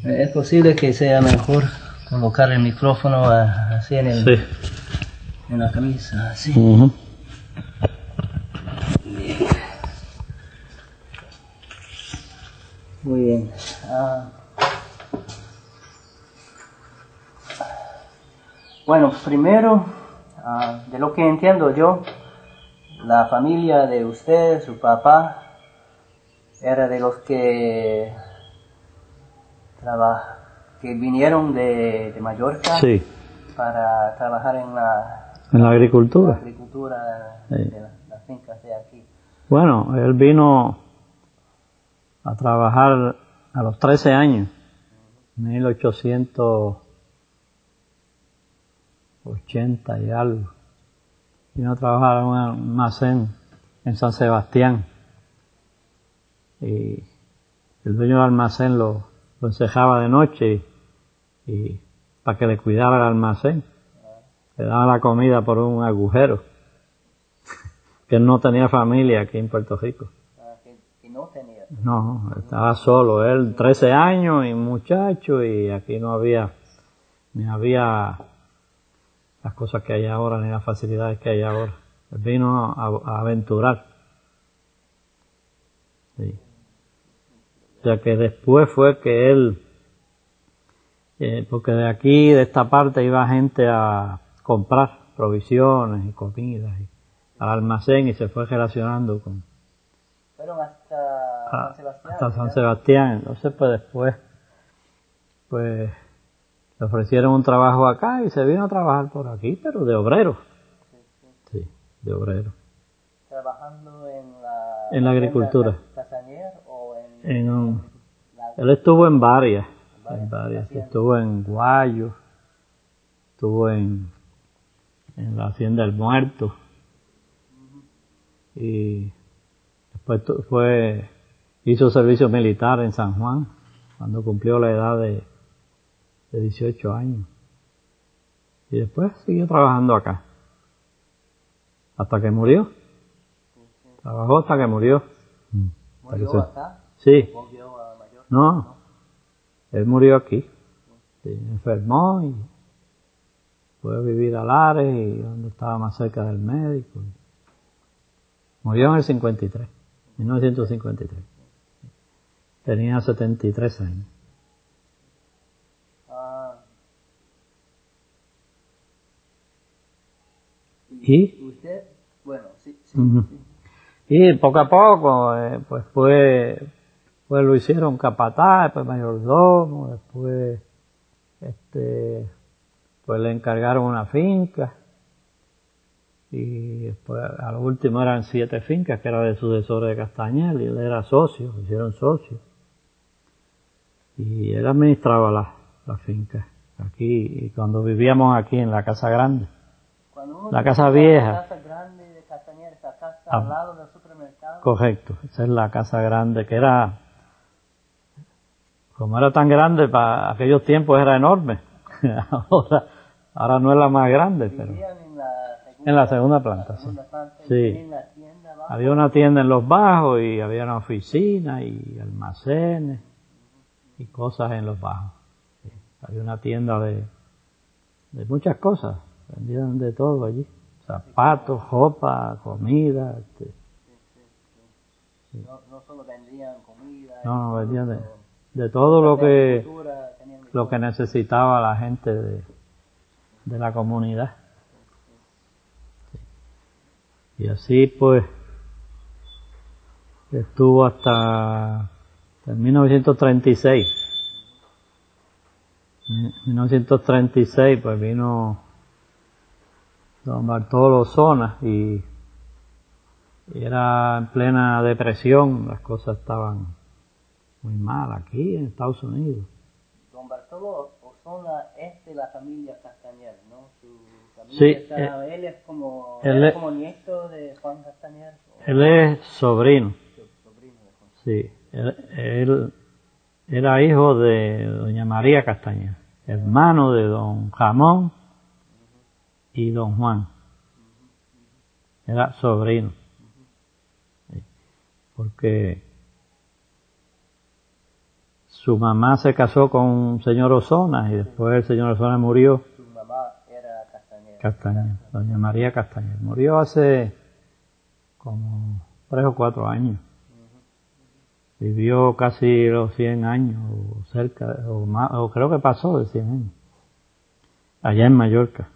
Es posible que sea mejor colocar el micrófono así en, Sí. en la camisa, así. Ujú. Muy bien. Bueno, primero, de lo que entiendo yo, la familia de usted, su papá, era de los que vinieron de Mallorca Sí, para trabajar en la en la agricultura. Sí. de las fincas de aquí. Bueno, él vino a trabajar a los 13 años, 1880 y algo. Vino a trabajar en un almacén en San Sebastián. Y el dueño del almacén lo encejaba de noche y para que le cuidara el almacén. Le daba la comida por un agujero. Que él no tenía familia aquí en Puerto Rico. Que no tenía. No, estaba solo. Él 13 años y muchacho, y aquí no había, ni había las cosas que hay ahora, ni las facilidades que hay ahora. Él vino a aventurar. Sí. O sea que después fue que él, porque de aquí, de esta parte, iba gente a comprar provisiones y comidas al almacén, y se fue relacionando con Fueron hasta San Sebastián. hasta San Sebastián. Entonces pues después pues le ofrecieron un trabajo acá y se vino a trabajar por aquí, pero de obrero. Sí, de obrero. Trabajando En la agricultura. ¿Castañer o Él estuvo en varias. haciendas? Estuvo en Guayo, estuvo en la Hacienda del Muerto, y después hizo servicio militar en San Juan cuando cumplió la edad de 18 años. Y después siguió trabajando acá hasta que murió. Trabajó hasta que murió. ¿Murió acá? Sí. ¿Volvió a Mallorca? No, él murió aquí. Sí, enfermó y fue a vivir a Lares, y donde estaba más cerca del médico. Murió en el 53, 1953. Tenía 73 años. ¿Y? ¿Usted? Bueno, sí. Y poco a poco, pues lo hicieron capataz, después mayordomo, después pues le encargaron una finca, y después a lo último eran 7 fincas que era de sucesores de Castañer, y él era socio, lo hicieron socio, y él administraba las fincas aquí, y cuando vivíamos aquí en la casa grande, la casa vieja. La casa grande de Castañer, esa casa al lado del supermercado. Correcto, esa es la casa grande, que era, como era tan grande para aquellos tiempos, era enorme. ahora no es la más grande, pero en la segunda planta. Sí. Había una tienda en los bajos, y había una oficina y almacenes y cosas en los bajos. Sí. Había una tienda de muchas cosas, vendían de todo allí, zapatos, ropa, comida. No solo vendían comida. No, vendían de todo lo que necesitaba la gente de la comunidad. Y así pues estuvo hasta 1936. En 1936 pues vino don Bartolo Zona, y era en plena depresión, las cosas estaban muy mal aquí en Estados Unidos. Don Bartolo Osona es de la familia Castañer, ¿no? Su familia Sí, él es como nieto de Juan Castañer. Él es sobrino. Sí, él era hijo de doña María Castañer, hermano de don Ramón y don Juan. Era sobrino. Sí, porque Su mamá se casó con un señor Osona y después el señor Osona murió. Su mamá era Castañer. Castañer, doña María Castañer. Murió hace como 3 o 4 años. Vivió casi los 100 años, o cerca, o más, o creo que pasó de 100 años, allá en Mallorca.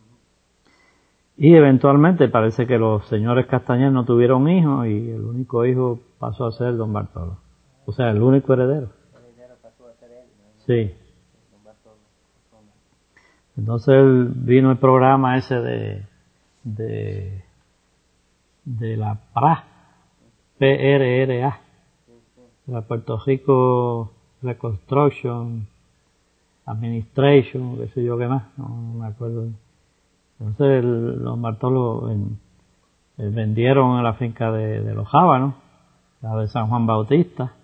Y eventualmente parece que los señores Castañer no tuvieron hijos y el único hijo pasó a ser don Bartolo. O sea, el único heredero. El heredero pasó a ser él, ¿no? Sí. Don Bartolo. Entonces él vino el programa ese de la PRA, PRRA, la Puerto Rico Reconstruction Administration, qué sé yo qué más, no me acuerdo. Entonces los Bartolo vendieron en la finca de los Jábanos, la de San Juan Bautista,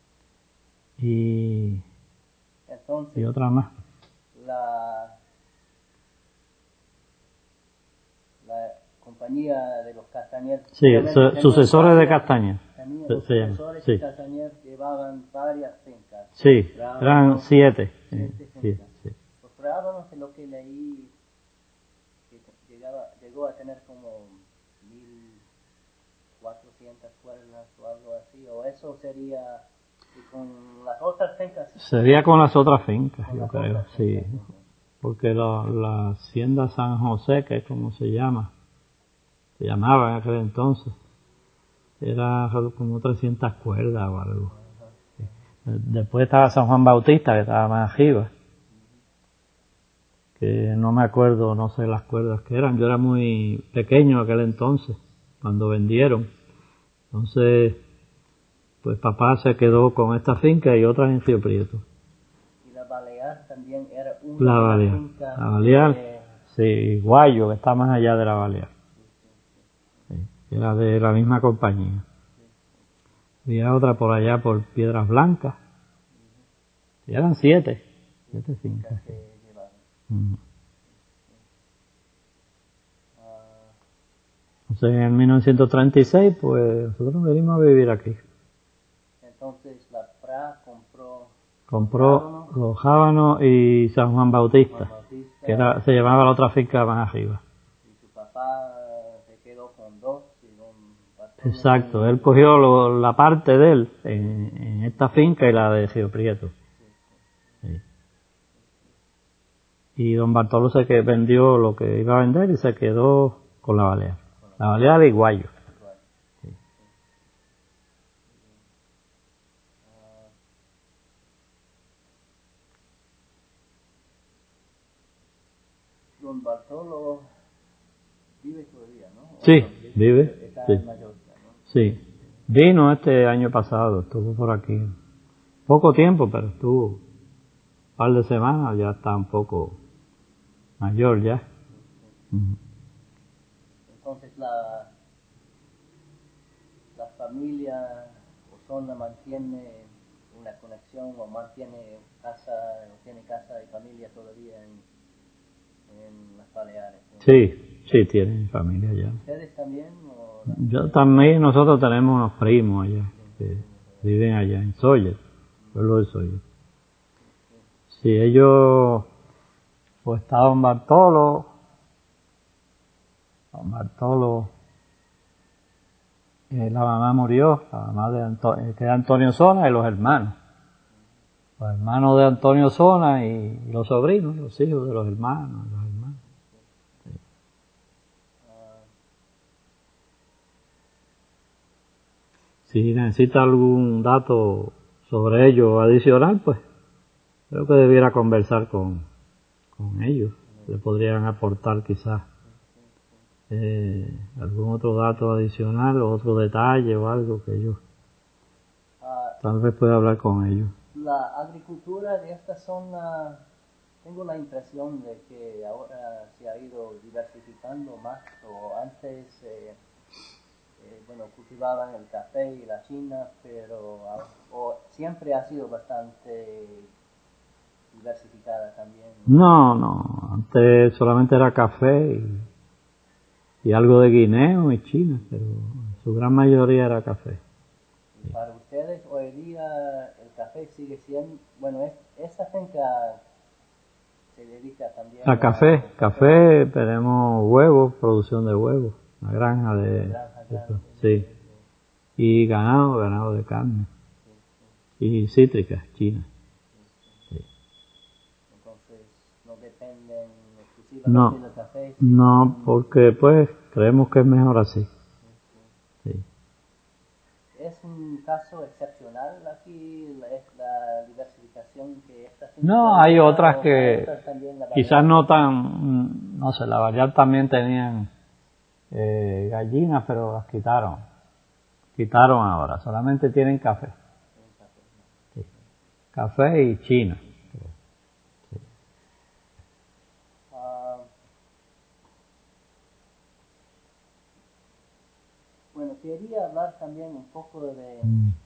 y otra más. La compañía de los Castañer. Sí, sucesores de Castañer. Los sucesores de Castañer llevaban varias fincas. Sí, eran 7. Sí. Los Rábanos, en lo que leí, que llegó a tener como 1.400 cuerdas o algo así, o eso sería con las otras fincas. Sería con las otras fincas, yo creo, sí. Porque la hacienda San José, que es como se llamaba en aquel entonces, era como 300 cuerdas o algo. Después estaba San Juan Bautista, que estaba más arriba, que no me acuerdo, no sé las cuerdas que eran. Yo era muy pequeño aquel entonces, cuando vendieron. Entonces, pues papá se quedó con esta finca y otras en Río Prieto. Y la Balear también era una finca. La Balear, sí, Guayo, que está más allá de la Balear. Sí, era de la misma compañía. Había otra por allá por Piedras Blancas. Y eran 7 fincas. Entonces en 1936 pues nosotros venimos a vivir aquí. Entonces la PRA compró los Jábanos y San Juan Bautista, que se llamaba la otra finca más arriba. Y su papá se quedó con 2. Exacto, él cogió la parte de él en esta finca y la de Río Prieto. Sí. Y don Bartolo vendió lo que iba a vender y se quedó con la Balear. La Balear y Guayo. Sí. Don Bartolo vive todavía, ¿no? Sí, vive. Está Sí. en Mallorca, ¿no? Sí. Vino este año pasado, estuvo por aquí. Poco tiempo, pero estuvo un par de semanas, ya está un poco mayor ya. Entonces la familia Osona mantiene una conexión o tiene casa y familia todavía en las Baleares, ¿no? Sí, tienen familia allá. ¿Ustedes también? Yo también, nosotros tenemos unos primos allá, que viven allá en Sóller, pueblo de Sóller. Sí, ellos, pues está don Bartolo, la mamá murió, la mamá de Antonio Osona y los hermanos. Los hermanos de Antonio Osona y los sobrinos, los hijos de los hermanos. Sí. Si necesita algún dato sobre ellos adicional, pues creo que debiera conversar con ellos. Le podrían aportar quizás algún otro dato adicional o otro detalle o algo que ellos tal vez pueda hablar con ellos. La agricultura de esta zona, tengo la impresión de que ahora se ha ido diversificando más, o antes cultivaban el café y la china, pero siempre ha sido bastante diversificada también. No, antes solamente era café y algo de guineo y china, pero su gran mayoría era café. Para ustedes hoy día el café sigue siendo, bueno, esta finca se dedica también a café, tenemos huevos, producción de huevos, una granja sí, y ganado de carne, y cítricas, chinas. Sí. Entonces, no dependen exclusivamente del café. No, porque pues creemos que es mejor así. Sí. ¿Es un caso excepcional aquí la diversificación que esta finca? No, hay otras que quizás no tan, no sé, la variedad también tenían gallinas, pero las quitaron ahora, solamente tienen café. Sí. Café y China. Sí. Bueno, quería hablar también un poco de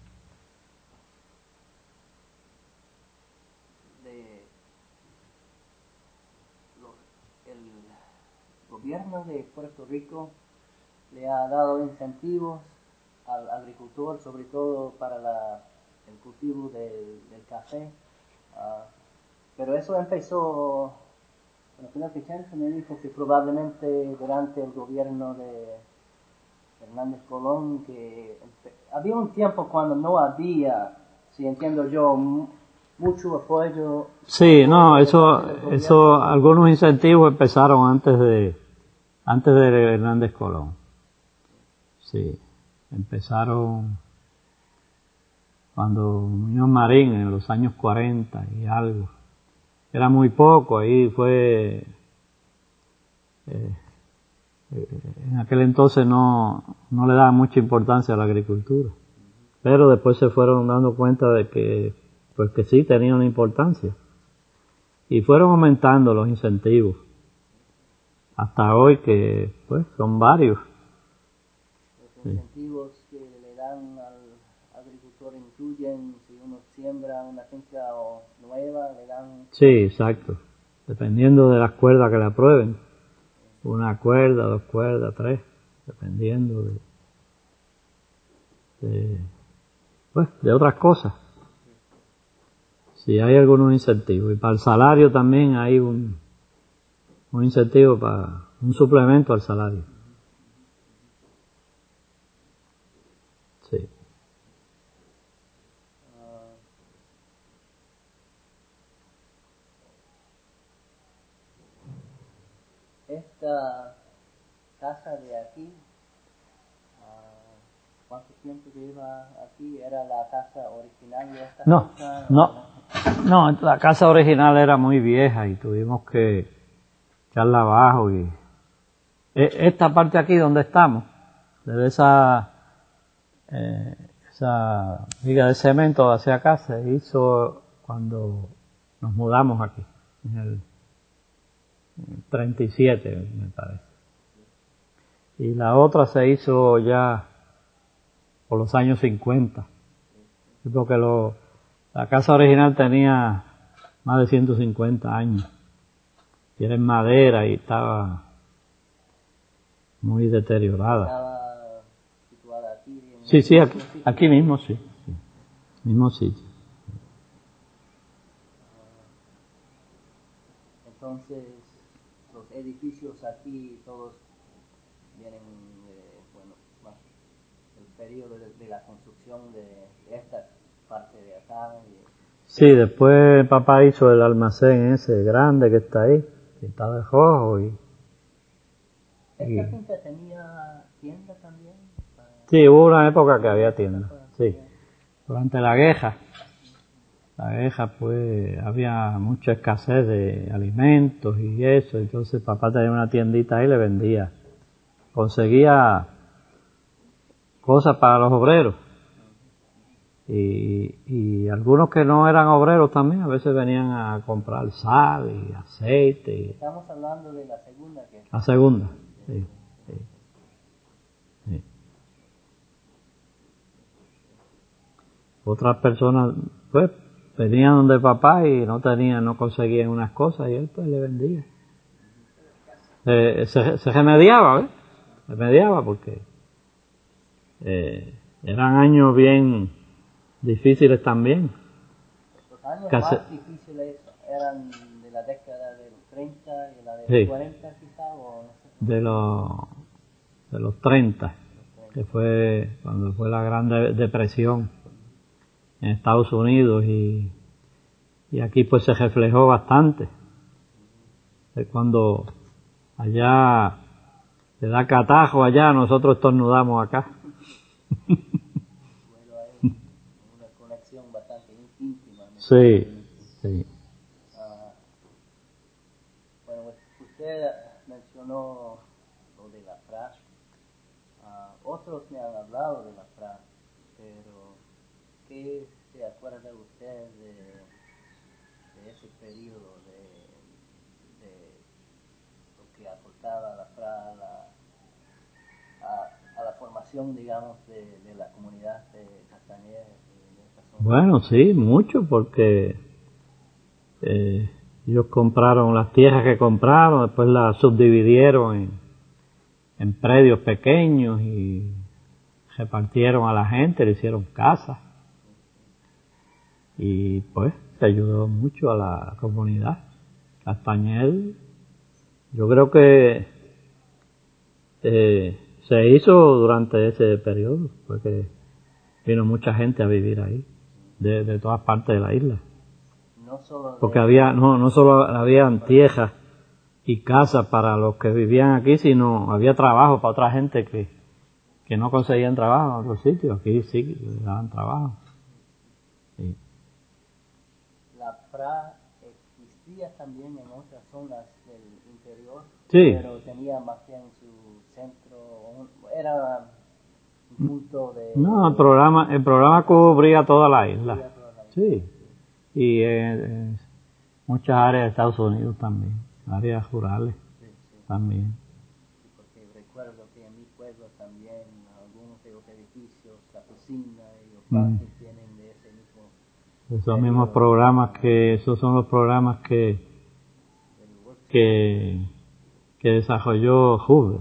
el gobierno de Puerto Rico le ha dado incentivos al agricultor, sobre todo para el cultivo del café, pero eso empezó, bueno, creo que Chance me dijo que probablemente durante el gobierno de Hernández Colón, que había un tiempo cuando no había, si entiendo yo, mucho apoyo. Sí, no, eso, algunos incentivos empezaron antes de Hernández Colón. Sí, empezaron cuando Muñoz Marín en los años 40 y algo. Era muy poco, ahí fue, en aquel entonces no le daba mucha importancia a la agricultura, pero después se fueron dando cuenta de que, pues que sí tenía una importancia, y fueron aumentando los incentivos, hasta hoy que, pues, son varios. Los incentivos que le dan al agricultor incluyen, si uno siembra una finca nueva, le dan... Sí, exacto, dependiendo de las cuerdas que le aprueben. Una cuerda, 2 cuerdas, 3, dependiendo de otras cosas. Sí, hay algunos incentivos. Y para el salario también hay un incentivo, para un suplemento al salario. Sí. Esta casa de aquí, ¿cuánto tiempo lleva aquí? ¿Era la casa original de esta casa? No, la casa original era muy vieja y tuvimos que echarla abajo. Y esta parte aquí donde estamos, desde esa viga de cemento hacia acá, se hizo cuando nos mudamos aquí, en el 37 me parece. Y la otra se hizo ya por los años 50, porque la casa original tenía más de 150 años, y era en madera y estaba muy deteriorada. ¿Estaba situada aquí? Sí, aquí mismo, sí, mismo sitio. Entonces, los edificios aquí todos vienen, más el periodo de la construcción de esta parte de acá. Sí, después papá hizo el almacén ese grande que está ahí, pintado de rojo. ¿Esta finca tenía tienda también? Sí, hubo una época que había tienda, sí. Durante la guerra pues había mucha escasez de alimentos y eso, entonces papá tenía una tiendita ahí y le vendía. Conseguía cosas para los obreros. Y algunos que no eran obreros también a veces venían a comprar sal y aceite. Estamos hablando de la segunda guerra. La segunda, sí. Otras personas pues venían donde papá y no conseguían unas cosas y él pues le vendía. Se remediaba, remediaba porque eran años bien difíciles también, Los años más difíciles eran de la década de los 30 y la de los 40 quizá, o no sé. De los 30, que fue cuando fue la Gran Depresión en Estados Unidos y aquí pues se reflejó bastante. Es cuando allá se da catajo allá, nosotros estornudamos acá. Bueno, hay una conexión bastante íntima, ¿no? Sí, sí. Bueno, usted mencionó lo de la FRA. Otros me han hablado de la FRA, pero ¿qué se acuerda usted de ese periodo, de lo que aportaba la FRA a la formación, digamos, de la comunidad de Castañer? Bueno, sí, mucho, porque ellos compraron las tierras que compraron, después las subdividieron en predios pequeños y repartieron a la gente, le hicieron casas. Y pues se ayudó mucho a la comunidad. Castañer, yo creo que se hizo durante ese periodo, porque vino mucha gente a vivir ahí, de todas partes de la isla. Porque no solo habían tierras y casas para los que vivían aquí, sino había trabajo para otra gente que no conseguían trabajo en otros sitios. Aquí sí les daban trabajo. Sí. La FRA existía también en otras zonas del interior, sí, pero tenía más bien su centro, era un punto de... No, el programa cubría toda la isla. Sí, y muchas áreas de Estados Unidos también, áreas rurales también. Sí, porque recuerdo que en mi pueblo también algunos de los edificios, la cocina y los parques tienen de ese mismo... Esos mismos programas esos son los programas que desarrolló Hoover.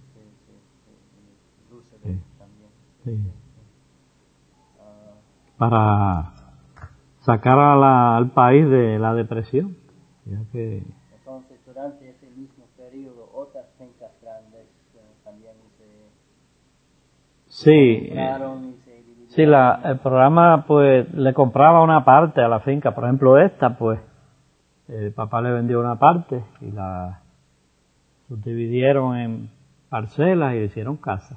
Sí. Para sacar al país de la depresión. Ya que... Entonces, durante ese mismo periodo, otras fincas grandes también sí, el programa pues le compraba una parte a la finca. Por ejemplo, esta pues el papá le vendió una parte y la subdividieron en parcelas y le hicieron casa.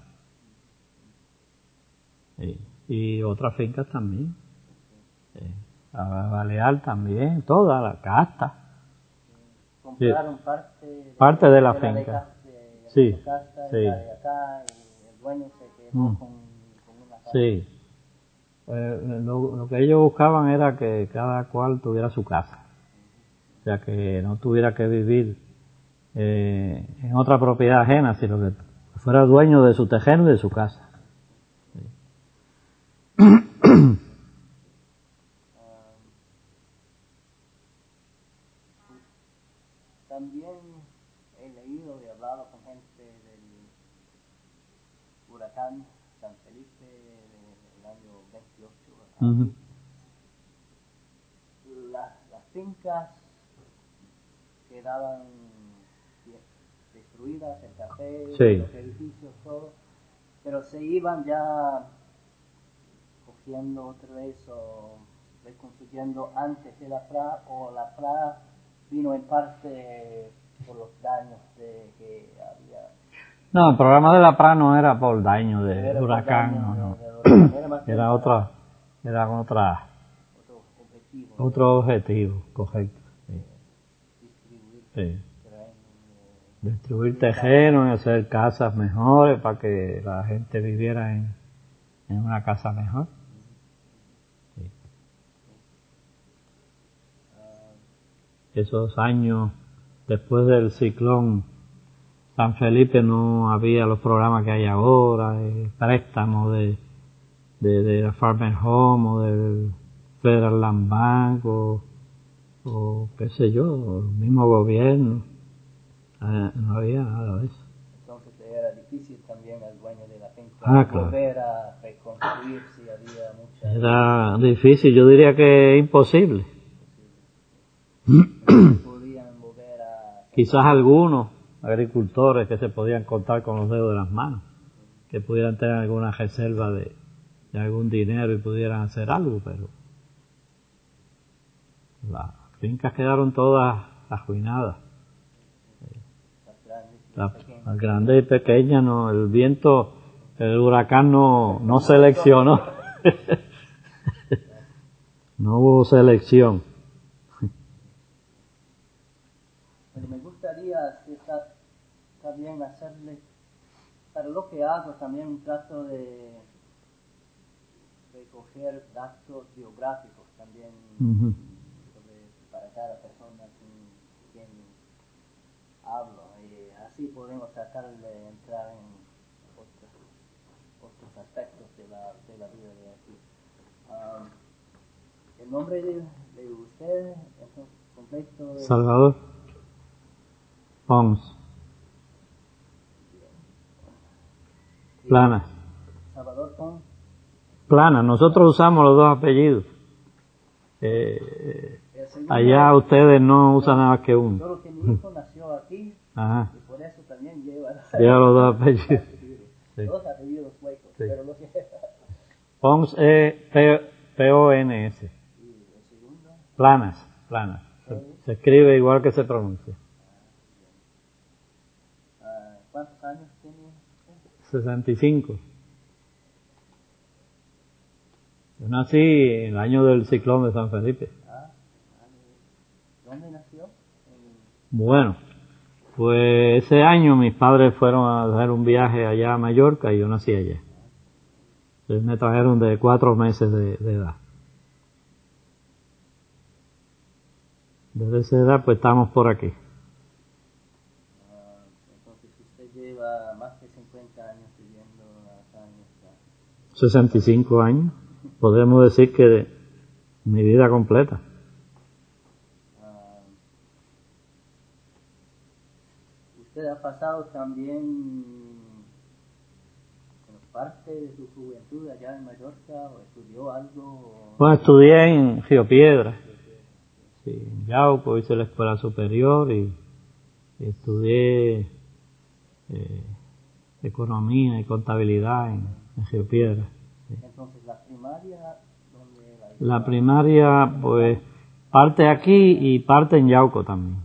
Sí. Y otras fincas también. Sí. La Balear también, toda la casta. Compraron parte de la finca. Sí, casta, sí. Y la de acá, y el dueño se quedó con una casa. Sí. Lo que ellos buscaban era que cada cual tuviera su casa. O sea, que no tuviera que vivir en otra propiedad ajena, sino que fuera dueño de su terreno y de su casa. También he leído y hablado con gente del huracán San Felipe del año 28. Las fincas quedaban destruidas, el café, los edificios, todo, pero se iban ya cogiendo otra vez o reconstruyendo antes de la FRA, o la FRA vino en parte por los daños que había. No, el programa de la FRA no era por daño de huracán, era otro objetivo, correcto. Sí. Distribuir terreno y hacer casas mejores para que la gente viviera en una casa mejor. Sí. Esos años después del ciclón San Felipe no había los programas que hay ahora, préstamos de la Farmer Home o del Federal Land Bank o qué sé yo, el mismo gobierno. No había nada de eso. Entonces era difícil también al dueño de la finca volver a reconstruir si había mucha... Era difícil, yo diría que imposible. podían volver a... Quizás algunos agricultores que se podían contar con los dedos de las manos, que pudieran tener alguna reserva de algún dinero y pudieran hacer algo, pero las fincas quedaron todas arruinadas. Las grandes y pequeñas, no, el viento, el huracán no seleccionó. No hubo selección. Pero me gustaría, si está bien, hacerle, para lo que hago también trato de recoger datos biográficos también para cada persona con quien hablo, y así podemos tratar de entrar en otros aspectos de la vida de aquí. El nombre de usted, entonces, completo es... Salvador Pons. Plana. Salvador Pons. Plana, nosotros usamos los dos apellidos. Allá ustedes no usan nada más que uno. Solo que mi hijo nació aquí. Ajá. Y por eso también lleva los dos apellidos. Sí. Dos apellidos huecos, sí. Pero los Pons es P-O-N-S. ¿Y el segundo? Planas. Se escribe igual que se pronuncia. ¿Cuántos años tiene? 65. Yo nací en el año del ciclón de San Felipe. ¿Dónde nació? Bueno, pues ese año mis padres fueron a hacer un viaje allá a Mallorca y yo nací allá. Entonces me trajeron de 4 meses de edad. Desde esa edad pues estamos por aquí. Entonces usted lleva más de 50 años viviendo acá en esta... 65 años. Podemos decir que mi vida completa. ¿Usted ha pasado también parte de su juventud allá en Mallorca o estudió algo? Bueno, estudié en Río Piedras, sí, en Yauco, hice la escuela superior y estudié economía y contabilidad en Río Piedras. Sí. Entonces, ¿la primaria dónde la hizo? La primaria, pues, parte aquí y parte en Yauco también.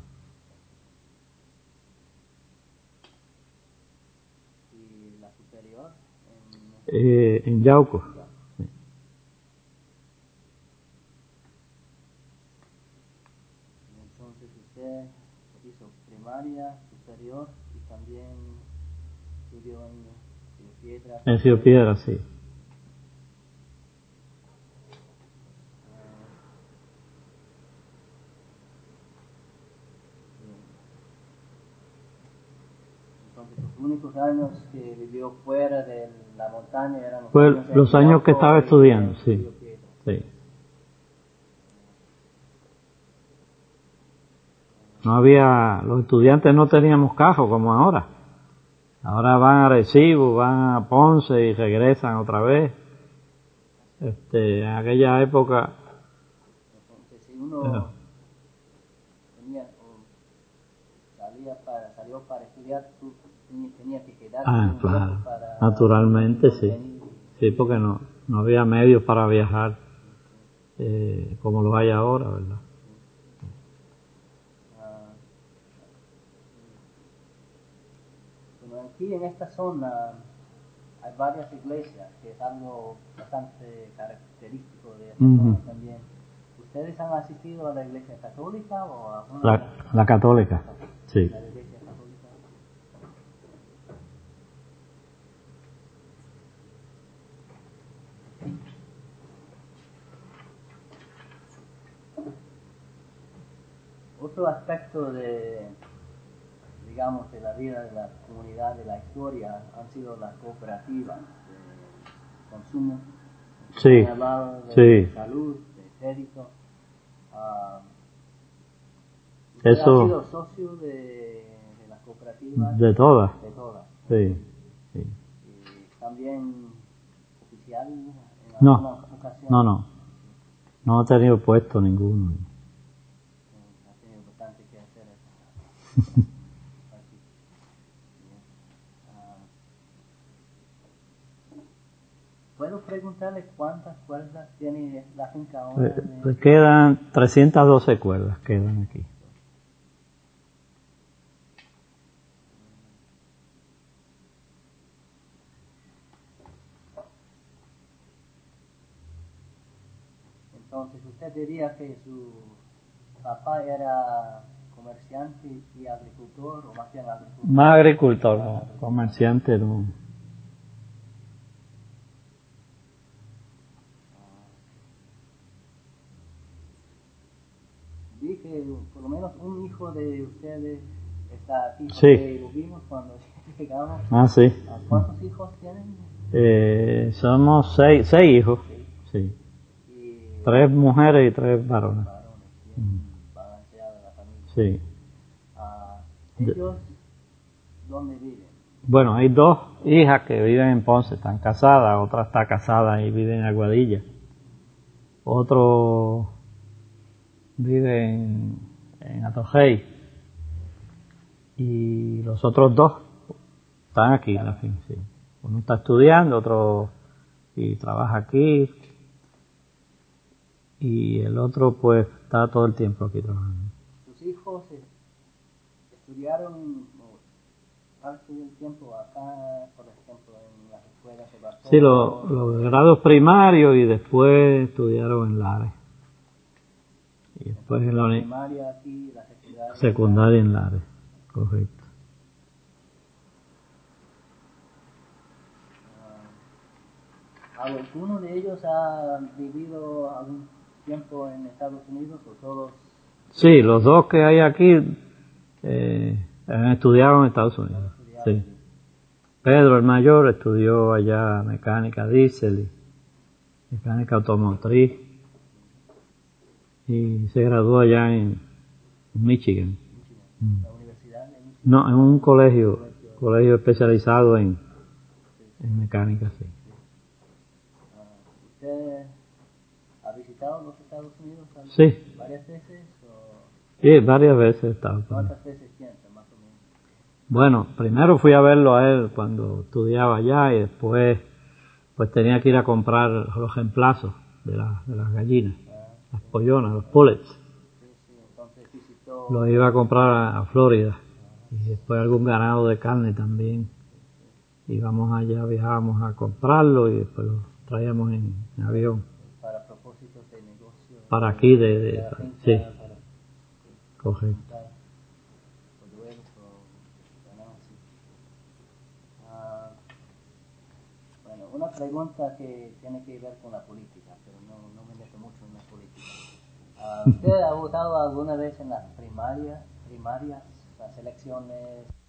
¿Y la superior? En Yauco. Sí. Entonces, usted hizo primaria, superior y también estudió en Río Piedras. En Río Piedras, sí. Los únicos años que vivió fuera de la montaña eran los años que estaba estudiando, sí. Sí. No había, los estudiantes no teníamos carro como ahora. Ahora van a Arecibo, van a Ponce y regresan otra vez. En aquella época. Entonces, si uno salió para estudiar, tú tenías que quedar. Claro. Naturalmente, sí. Sí, porque no había medios para viajar como los hay ahora, ¿verdad? Bueno, aquí en esta zona hay varias iglesias, que es algo bastante característico de esta zona también. ¿Ustedes han asistido a la iglesia católica o a una la católica? Sí. La iglesia católica. Otro aspecto de la vida de la comunidad, de la historia, han sido las cooperativas de consumo. Sí. Han hablado de salud, de crédito. ¿Usted ha sido socio de las cooperativas? De todas. De todas. Sí. ¿Y también oficial en alguna ocasión? No he tenido puesto ninguno. ¿Puedo preguntarle cuántas cuerdas tiene la finca ahora? Quedan 312 cuerdas, quedan aquí. Entonces, ¿usted diría que su papá era comerciante y agricultor, o más bien agricultor? Más agricultor, no, comerciante no. Vi que por lo menos un hijo de ustedes está aquí, Sí. porque lo vimos cuando llegamos. Ah, sí. ¿Cuántos hijos tienen? Somos seis hijos, sí. Y 3 mujeres y 3 varones. bien balanceada la familia. Sí. ¿Ellos dónde viven? Bueno, hay 2 hijas que viven en Ponce, están casadas, otra está casada y vive en Aguadilla. Otro vive en Atojei. Y los otros 2 están aquí en la fin, sí. Uno está estudiando, otro y trabaja aquí. Y el otro pues está todo el tiempo aquí trabajando. ¿Sus hijos estudiaron parte del tiempo acá, por ejemplo, en las escuelas de Bartolo? Sí, los grados primarios y después estudiaron en Lares. Y después en la primaria aquí, la secundaria en Lares, correcto. ¿Alguno de ellos ha vivido algún tiempo en Estados Unidos o todos? Sí, los 2 que hay aquí han estudiado en Estados Unidos. Sí. Pedro, el mayor, estudió allá mecánica diésel y mecánica automotriz y se graduó allá en Michigan. ¿La universidad de Michigan? No, en un colegio especializado en mecánica, sí. ¿Usted ha visitado los Estados Unidos Sí. varias veces? O... Sí, varias veces he estado. ¿Cuántas veces piensa, más o menos? Bueno, primero fui a verlo a él cuando estudiaba allá y después pues tenía que ir a comprar los reemplazos de las gallinas, las pollonas, los pullets. Sí, entonces visitó... Los iba a comprar a Florida y después algún ganado de carne también. Íbamos allá, viajábamos a comprarlo y después lo traíamos en avión. Para propósitos de negocio. Para aquí, sí, correcto. Bueno, una pregunta que tiene que ver con la política, pero no me meto mucho en la política. ¿Usted ha votado alguna vez en las primarias, las elecciones